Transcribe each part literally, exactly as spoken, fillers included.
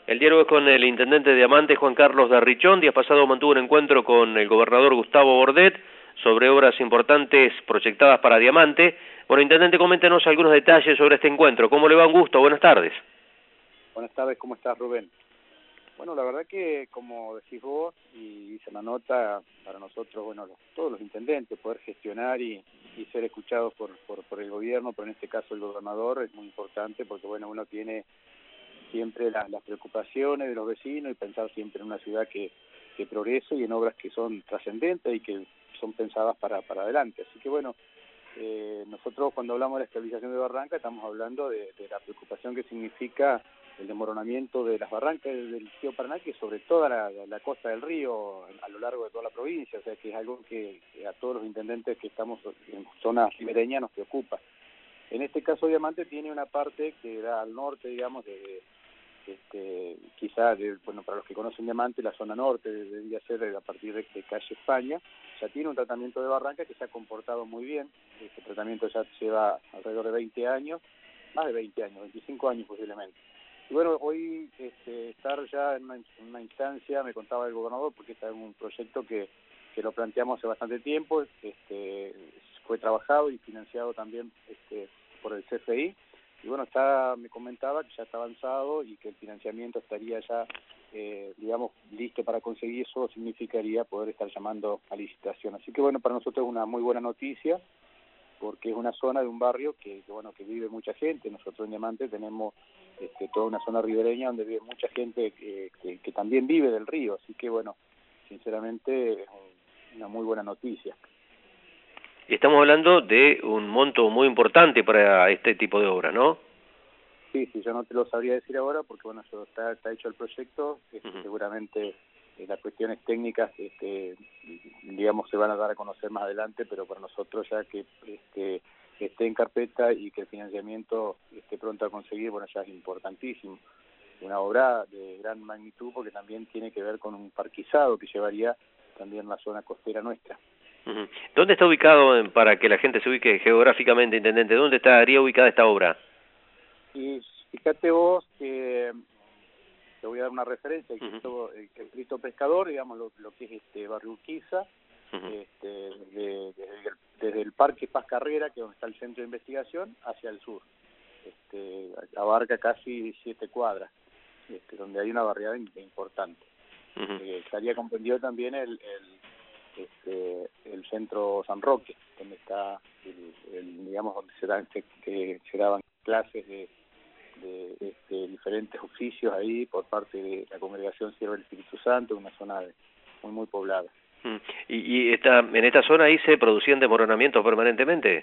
El diálogo es con el intendente de Diamante, Juan Carlos Darrichón. Días pasado mantuvo un encuentro con el gobernador Gustavo Bordet sobre obras importantes proyectadas para Diamante. Bueno, intendente, coméntenos algunos detalles sobre este encuentro. ¿Cómo le va? Un gusto, buenas tardes. Buenas tardes, ¿cómo estás, Rubén? Bueno, la verdad que, como decís vos, y hice una nota para nosotros, bueno, los, todos los intendentes, poder gestionar y, y ser escuchados por, por, por el gobierno, pero en este caso el gobernador, es muy importante porque, bueno, uno tiene siempre la, las preocupaciones de los vecinos y pensar siempre en una ciudad que, que progrese y en obras que son trascendentes y que son pensadas para, para adelante. Así que, bueno, eh, nosotros cuando hablamos de la estabilización de Barranca estamos hablando de, de la preocupación que significa el desmoronamiento de las barrancas del río Paraná, que sobre toda la, la, la costa del río, a lo largo de toda la provincia, o sea que es algo que, que a todos los intendentes que estamos en zonas ribereñas nos preocupa. En este caso Diamante tiene una parte que da al norte, digamos, de, este, quizá, de, bueno, para los que conocen Diamante, la zona norte debería ser a partir de, de calle España, ya tiene un tratamiento de barranca que se ha comportado muy bien. Este tratamiento ya lleva alrededor de veinte años, más de veinte años, veinticinco años posiblemente. Y bueno, hoy este, estar ya en una, en una instancia, me contaba el gobernador, porque está en un proyecto que, que lo planteamos hace bastante tiempo, este, fue trabajado y financiado también este, por el C F I, y bueno, está, me comentaba que ya está avanzado y que el financiamiento estaría ya, eh, digamos, listo para conseguir. Eso significaría poder estar llamando a licitación. Así que bueno, para nosotros es una muy buena noticia, porque es una zona de un barrio que, que bueno, que vive mucha gente. Nosotros en Diamante tenemos este, toda una zona ribereña donde vive mucha gente que, que, que también vive del río, así que bueno, sinceramente es una muy buena noticia. Y estamos hablando de un monto muy importante para este tipo de obra, ¿no? Sí, sí, yo no te lo sabría decir ahora porque bueno, eso está, está hecho el proyecto, este, Uh-huh. seguramente eh, las cuestiones técnicas, este, digamos, se van a dar a conocer más adelante, pero para nosotros ya que este, esté en carpeta y que el financiamiento esté pronto a conseguir, bueno, ya es importantísimo. Una obra de gran magnitud porque también tiene que ver con un parquizado que llevaría también la zona costera nuestra. Uh-huh. ¿Dónde está ubicado, para que la gente se ubique geográficamente, intendente, dónde estaría ubicada esta obra? Y fíjate vos que te voy a dar una referencia, el, Uh-huh. Cristo, el, el Cristo Pescador, digamos, lo, lo que es este barrio Urquiza, uh-huh. este, de, desde, el, desde el Parque Paz Carrera, que es donde está el centro de investigación, hacia el sur. Este, abarca casi siete cuadras, este, donde hay una barriada importante. Uh-huh. Eh, estaría comprendido también el, el, este, el centro San Roque, donde está, el, el, digamos, donde se, dan, se, que se daban clases de de, de, de diferentes oficios ahí por parte de la Congregación Sierva del Espíritu Santo, una zona de, muy muy poblada. ¿Y, y esta, en esta zona ahí se producían desmoronamientos permanentemente?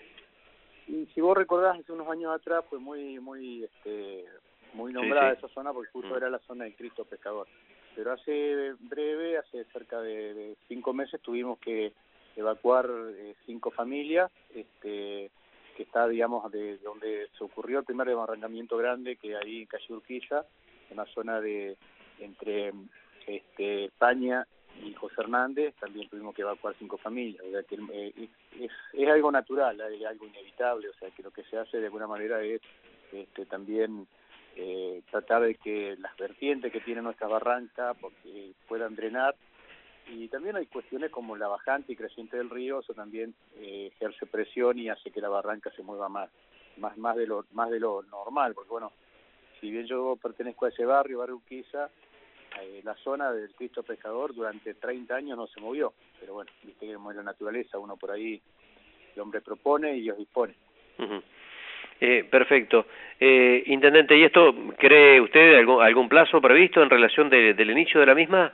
Y si vos recordás, hace unos años atrás fue muy muy este, muy nombrada sí, sí. esa zona porque justo mm. era la zona del Cristo Pescador. Pero hace breve, hace cerca de, de cinco meses, tuvimos que evacuar eh, cinco familias, este que está, digamos, de donde se ocurrió el primer desbarrancamiento grande, que hay en calle Urquiza, en la zona de entre este, España y José Hernández, también tuvimos que evacuar cinco familias. O sea que eh, es, es algo natural, es algo inevitable, o sea que lo que se hace de alguna manera es este, también eh, tratar de que las vertientes que tiene nuestra barranca porque puedan drenar. Y también hay cuestiones como la bajante y creciente del río, eso también eh, ejerce presión y hace que la barranca se mueva más, más, más de lo, más de lo normal, porque bueno, si bien yo pertenezco a ese barrio, barrio Urquiza, eh, la zona del Cristo Pescador durante treinta años no se movió, pero bueno, viste que es la naturaleza, uno por ahí, el hombre propone y Dios dispone. Uh-huh. Eh, perfecto. Eh, intendente, ¿y esto cree usted algún, algún plazo previsto en relación de, del inicio de la misma?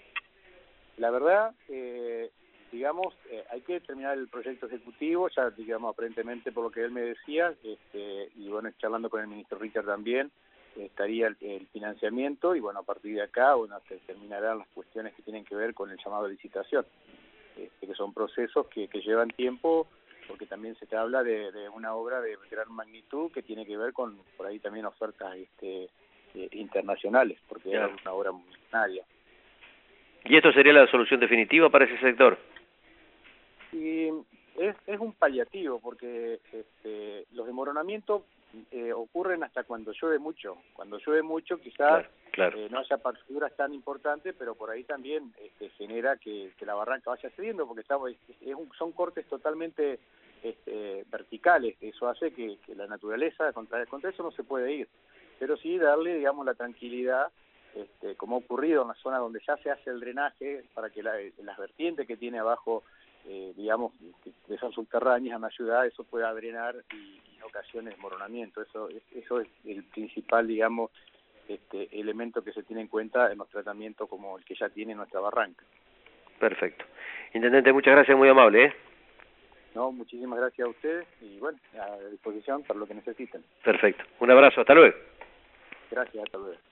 La verdad, eh, digamos, eh, hay que terminar el proyecto ejecutivo, ya digamos aparentemente por lo que él me decía, este, y bueno, charlando con el ministro Richard también, eh, estaría el, el financiamiento y bueno, a partir de acá, bueno, se terminarán las cuestiones que tienen que ver con el llamado de licitación, este, que son procesos que, que llevan tiempo, porque también se te habla de, de una obra de gran magnitud que tiene que ver con, por ahí también ofertas este, eh, internacionales, porque claro, era una obra millonaria. ¿Y esto sería la solución definitiva para ese sector? Y es, es un paliativo, porque este, los desmoronamientos eh, ocurren hasta cuando llueve mucho. Cuando llueve mucho quizás claro, claro. Eh, no haya partiduras tan importantes, pero por ahí también este, genera que, que la barranca vaya cediendo, porque estamos, es, es un, son cortes totalmente este, verticales. Eso hace que, que la naturaleza, contra, contra eso no se puede ir. Pero sí darle, digamos, la tranquilidad, este, como ha ocurrido en la zona donde ya se hace el drenaje, para que la, las vertientes que tiene abajo, eh, digamos, que, que son subterráneas en la ciudad, eso pueda drenar y, y no ocasione desmoronamiento. Eso, eso es el principal, digamos, Este, elemento que se tiene en cuenta en los tratamientos como el que ya tiene nuestra barranca. Perfecto. Intendente, muchas gracias, muy amable, ¿eh? No, muchísimas gracias a ustedes y bueno, a disposición para lo que necesiten. Perfecto. Un abrazo, hasta luego. Gracias, hasta luego.